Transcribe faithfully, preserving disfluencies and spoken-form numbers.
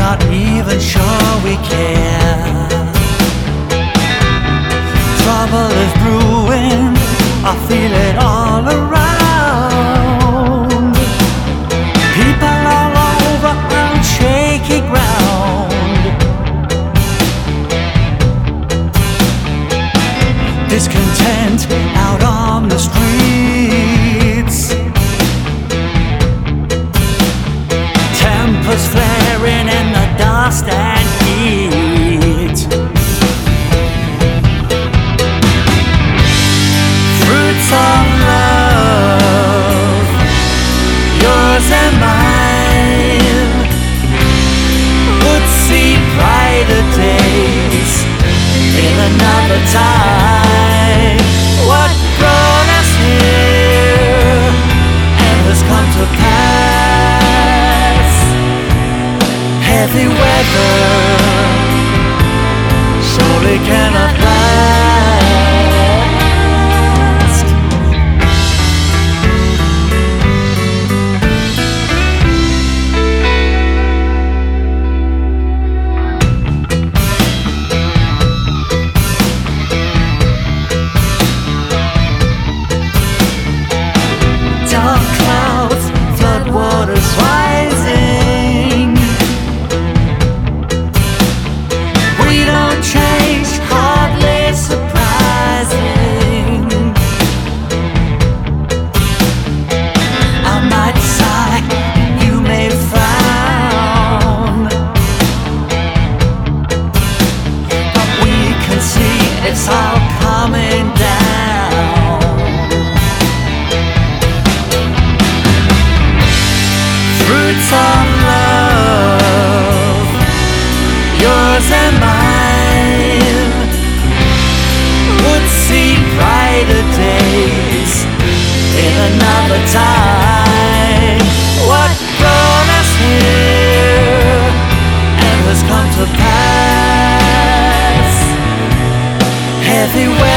not even sure we care. Trouble is brewing, I feel it all around. People all over on shaky ground. Discontent out on the streets. Tempers flaring in the dust and heat. Fruits of love, yours and mine, would see brighter days in another time. What brought us here and has come to pass? Heavy weather surely cannot last. Dark clouds, flood waters rising. We don't change, hardly surprising. I might sigh, you may frown, but we can see it's all coming down. Fruits of love, yours and mine, would see brighter days in another time. What brought us here and has come to pass? Heavy weight